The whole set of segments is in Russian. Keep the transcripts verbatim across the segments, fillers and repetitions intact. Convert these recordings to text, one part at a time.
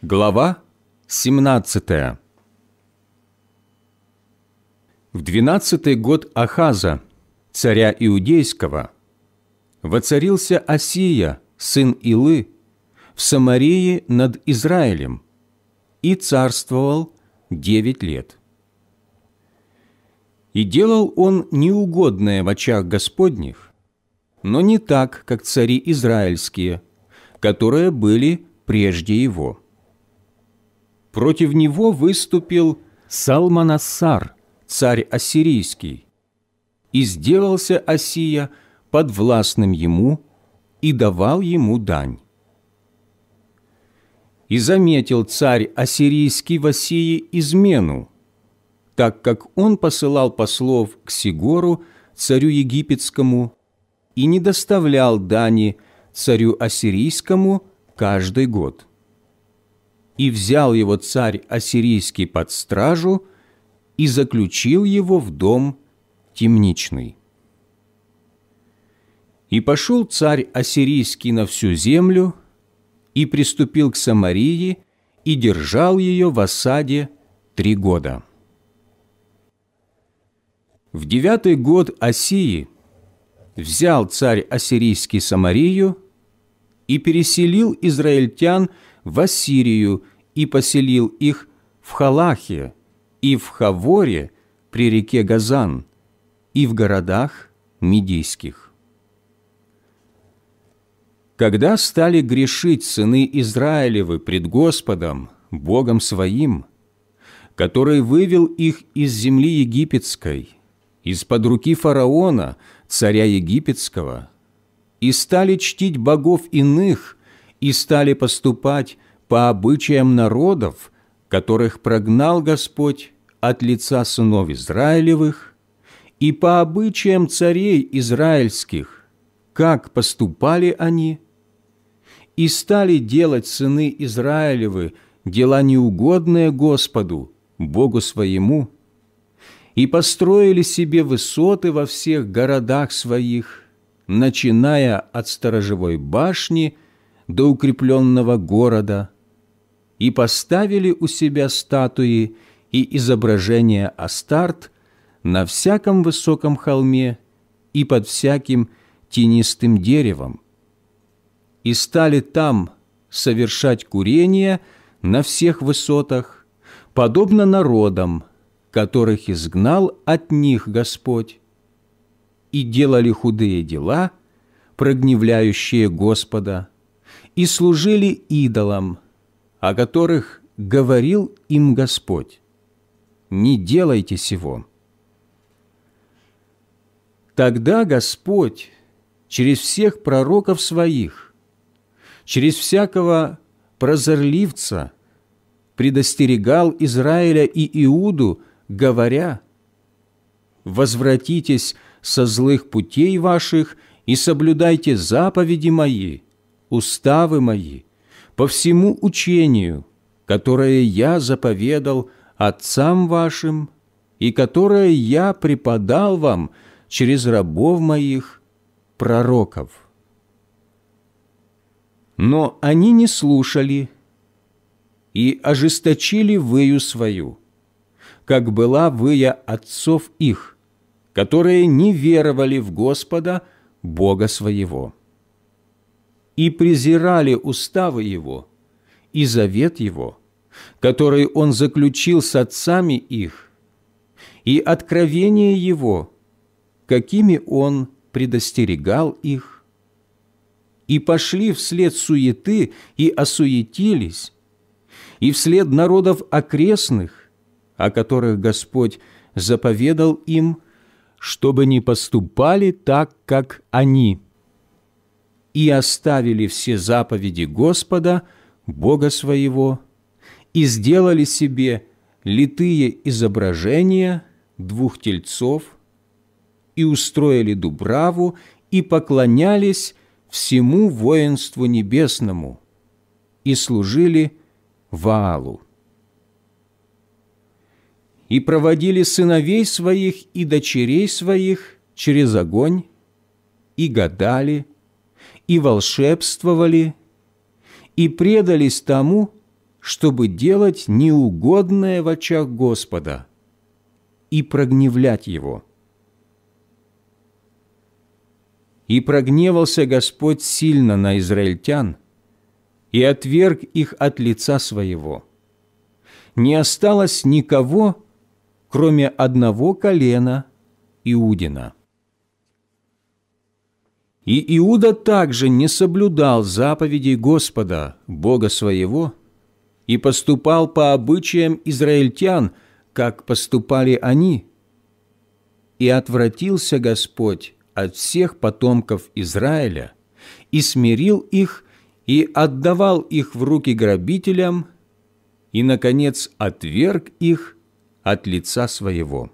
Глава семнадцатая. В двенадцатый год Ахаза, царя Иудейского, воцарился Осия, сын Илы, в Самарии над Израилем, и царствовал девять лет. И делал он неугодное в очах Господних, но не так, как цари израильские, которые были прежде его. Против него выступил Салманассар, царь ассирийский, и сделался Осия подвластным ему и давал ему дань. И заметил царь ассирийский в Осии измену, так как он посылал послов к Сигору, царю египетскому, и не доставлял дани царю ассирийскому каждый год. И взял его царь ассирийский под стражу и заключил его в дом темничный. И пошел царь ассирийский на всю землю, и приступил к Самарии, и держал ее в осаде три года. В девятый год Осии взял царь ассирийский Самарию и переселил израильтян в Ассирию и поселил их в Халахе и в Хаворе при реке Газан и в городах Медийских. Когда стали грешить сыны Израилевы пред Господом, Богом своим, который вывел их из земли египетской, из-под руки фараона, царя египетского, и стали чтить богов иных, и стали поступать по обычаям народов, которых прогнал Господь от лица сынов Израилевых, и по обычаям царей израильских, как поступали они, и стали делать сыны Израилевы дела неугодные Господу, Богу своему, и построили себе высоты во всех городах своих, начиная от сторожевой башни до укрепленного города, и поставили у себя статуи и изображения Астарт на всяком высоком холме и под всяким тенистым деревом, и стали там совершать курение на всех высотах, подобно народам, которых изгнал от них Господь, и делали худые дела, прогневляющие Господа, и служили идолам, о которых говорил им Господь: «Не делайте сего». Тогда Господь через всех пророков своих, через всякого прозорливца предостерегал Израиля и Иуду, говоря: «Возвратитесь со злых путей ваших и соблюдайте заповеди мои, уставы мои, по всему учению, которое я заповедал отцам вашим и которое я преподал вам через рабов моих, пророков». Но они не слушали и ожесточили выю свою, как была выя отцов их, которые не веровали в Господа, Бога своего, и презирали уставы Его и завет Его, который Он заключил с отцами их, и откровения Его, какими Он предостерегал их, и пошли вслед суеты и осуетились, и вслед народов окрестных, о которых Господь заповедал им, чтобы не поступали так, как они, и оставили все заповеди Господа, Бога своего, и сделали себе литые изображения двух тельцов, и устроили дубраву, и поклонялись всему воинству небесному, и служили Ваалу. И проводили сыновей своих и дочерей своих через огонь, и гадали, и волшебствовали, и предались тому, чтобы делать неугодное в очах Господа и прогневлять Его. И прогневался Господь сильно на израильтян и отверг их от лица Своего. Не осталось никого, кроме одного колена Иудина. И Иуда также не соблюдал заповедей Господа, Бога своего, и поступал по обычаям израильтян, как поступали они. И отвратился Господь от всех потомков Израиля, и смирил их, и отдавал их в руки грабителям, и, наконец, отверг их от лица своего.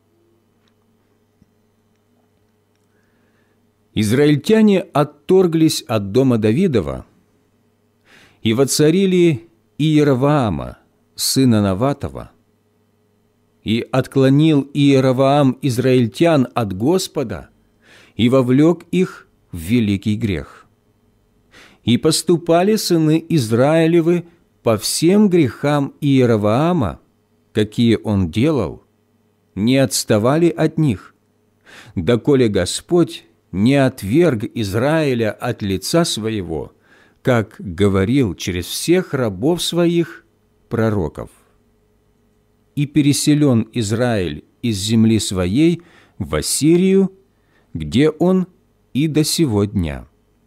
Израильтяне отторглись от дома Давидова и воцарили Иеровоама, сына Наватова, и отклонил Иеровоам израильтян от Господа и вовлек их в великий грех. И поступали сыны Израилевы по всем грехам Иеровоама, какие он делал, не отставали от них, доколе Господь не отверг Израиля от лица своего, как говорил через всех рабов своих пророков. И переселен Израиль из земли своей в Ассирию, где он и до сего дня.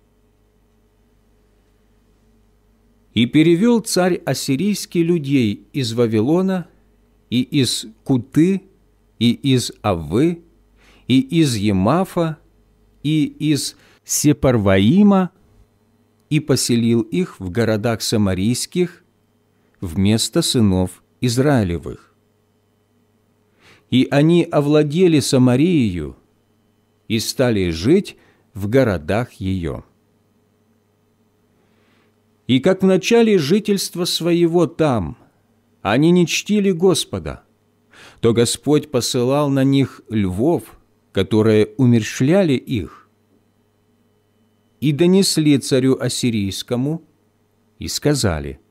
И перевел царь ассирийский людей из Вавилона, и из Куты, и из Аввы, и из Емафа, и из Сепарваима, и поселил их в городах самарийских вместо сынов Израилевых. И они овладели Самарией и стали жить в городах ее. И как в начале жительства своего там они не чтили Господа, то Господь посылал на них львов, которые умерщвляли их, и донесли царю ассирийскому, и сказали: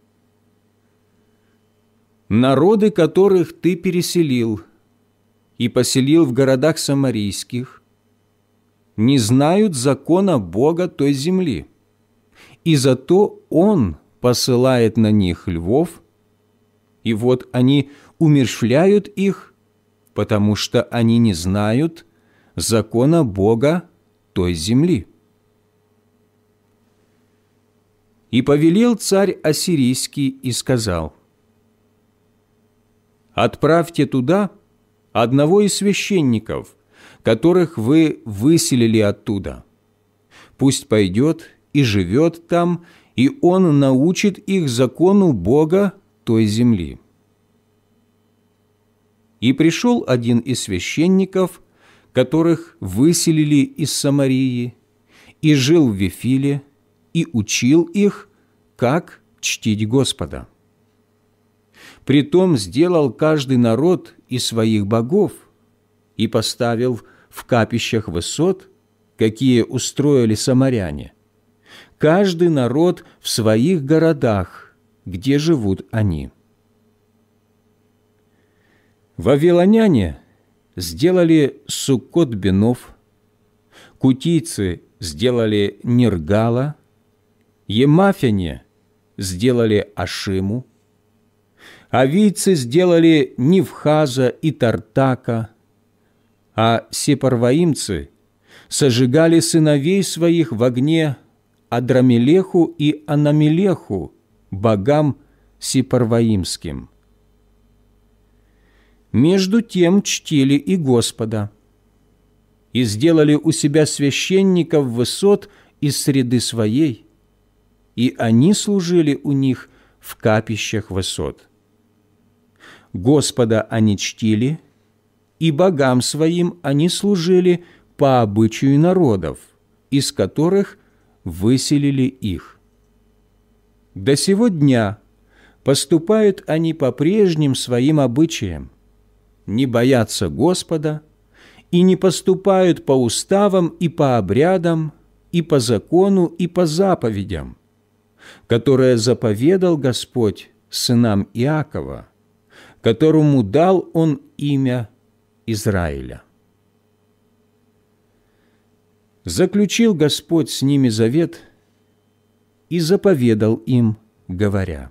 «Народы, которых ты переселил и поселил в городах самарийских, не знают закона Бога той земли, и зато Он посылает на них львов, и вот они умерщвляют их, потому что они не знают закона Бога той земли». И повелел царь ассирийский и сказал: «Отправьте туда одного из священников, которых вы выселили оттуда. Пусть пойдет и живет там, и он научит их закону Бога той земли». И пришел один из священников, которых выселили из Самарии, и жил в Вифиле, и учил их, как чтить Господа. Притом сделал каждый народ из своих богов и поставил в капищах высот, какие устроили самаряне, каждый народ в своих городах, где живут они. Вавилоняне сделали Суккот-Бенов, кутийцы сделали Ниргала, емафяне сделали Ашиму, авийцы сделали Нивхаза и Тартака, а сепарваимцы сожигали сыновей своих в огне Адрамелеху и Анамелеху, богам сепарваимским. Между тем чтили и Господа, и сделали у себя священников высот из среды своей, и они служили у них в капищах высот. Господа они чтили, и богам своим они служили по обычаю народов, из которых выселили их. До сего дня поступают они по прежним своим обычаям, не боятся Господа и не поступают по уставам и по обрядам, и по закону, и по заповедям, которое заповедал Господь сынам Иакова, которому дал Он имя Израиля. Заключил Господь с ними завет и заповедал им, говоря: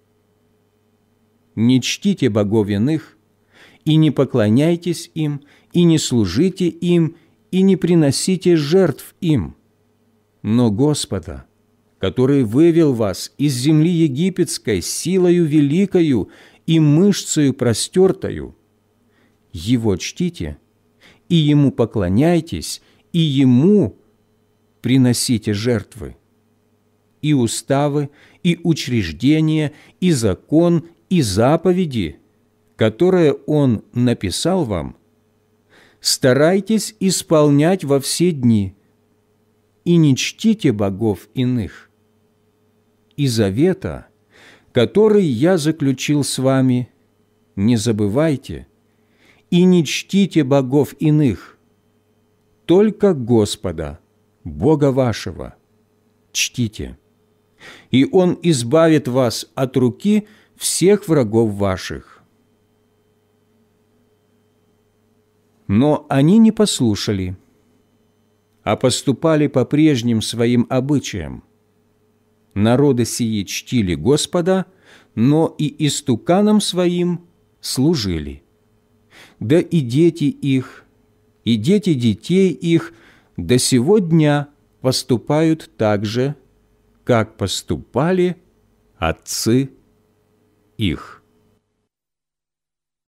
«Не чтите богов иных, и не поклоняйтесь им, и не служите им, и не приносите жертв им, но Господа, который вывел вас из земли египетской силою великою и мышцею простертою, Его чтите, и Ему поклоняйтесь, и Ему приносите жертвы. И уставы, и учреждения, и закон, и заповеди, которые Он написал вам, старайтесь исполнять во все дни, и не чтите богов иных. И завета, который я заключил с вами, не забывайте, и не чтите богов иных, только Господа, Бога вашего, чтите, и Он избавит вас от руки всех врагов ваших». Но они не послушали, а поступали по прежним своим обычаям. Народы сии чтили Господа, но и истуканам своим служили. Да и дети их, и дети детей их до сего дня поступают так же, как поступали отцы их.